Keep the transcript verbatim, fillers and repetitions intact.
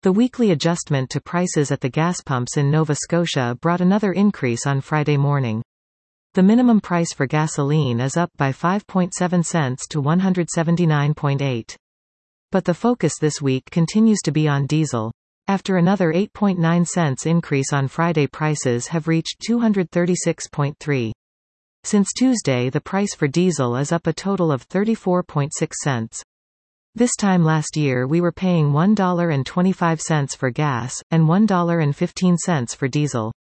The weekly adjustment to prices at the gas pumps in Nova Scotia brought another increase on Friday morning. The minimum price for gasoline is up by five point seven cents to one hundred seventy-nine point eight. But the focus this week continues to be on diesel. After another eight point nine cents increase on Friday, prices have reached two hundred thirty-six point three. Since Tuesday, the price for diesel is up a total of thirty-four point six cents. This time last year we were paying one dollar and twenty-five cents for gas, and one dollar and fifteen cents for diesel.